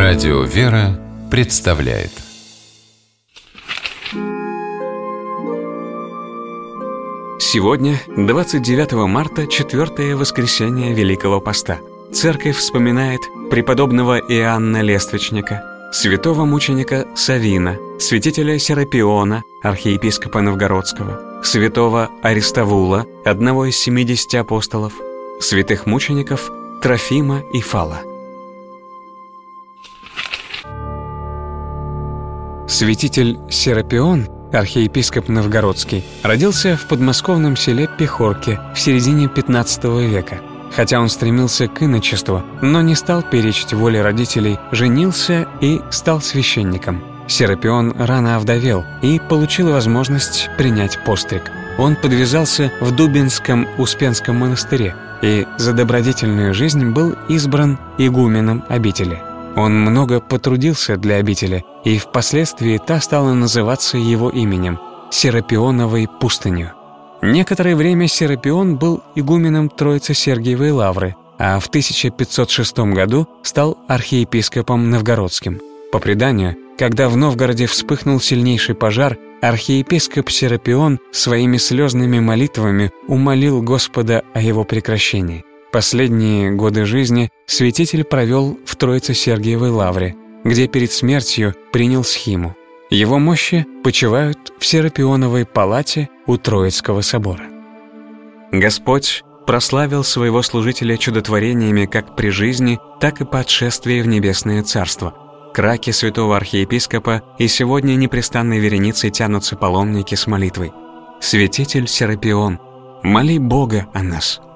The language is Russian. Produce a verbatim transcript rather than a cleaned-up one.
Радио «Вера» представляет. Сегодня, двадцать девятого марта, четвертое воскресенье Великого Поста. Церковь вспоминает преподобного Иоанна Лествичника, святого мученика Савина, святителя Серапиона, архиепископа Новгородского, святого Аристовула, одного из семидесяти апостолов, святых мучеников Трофима и Фала. Святитель Серапион, архиепископ Новгородский, родился в подмосковном селе Пехорки в середине пятнадцатого века. Хотя он стремился к иночеству, но не стал перечить воле родителей, женился и стал священником. Серапион рано овдовел и получил возможность принять постриг. Он подвязался в Дубинском Успенском монастыре и за добродетельную жизнь был избран игуменом обители. Он много потрудился для обители, и впоследствии та стала называться его именем – Серапионовой пустынью. Некоторое время Серапион был игуменом Троице-Сергиевой лавры, а в тысяча пятьсот шестом году стал архиепископом Новгородским. По преданию, когда в Новгороде вспыхнул сильнейший пожар, архиепископ Серапион своими слезными молитвами умолил Господа о его прекращении. Последние годы жизни святитель провел в Троице-Сергиевой лавре, где перед смертью принял схиму. Его мощи почивают в Серапионовой палате у Троицкого собора. Господь прославил своего служителя чудотворениями как при жизни, так и по отшествии в небесное царство. К раке святого архиепископа и сегодня непрестанной вереницей тянутся паломники с молитвой: «Святитель Серапион, моли Бога о нас».